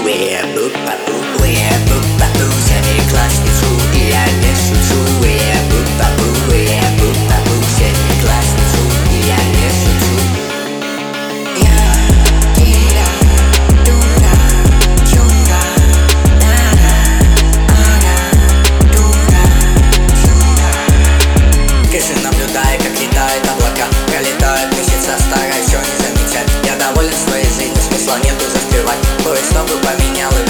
Всеми класс пишу, и я не шучу. Всеми класс пишу, и я не шучу. Крыши наблюдая, как летают облака, пролетают месяца, стараюсь все не замечать. Я доволен своей жизнью, смысла нету заспевать. Кое-что бы поменялось.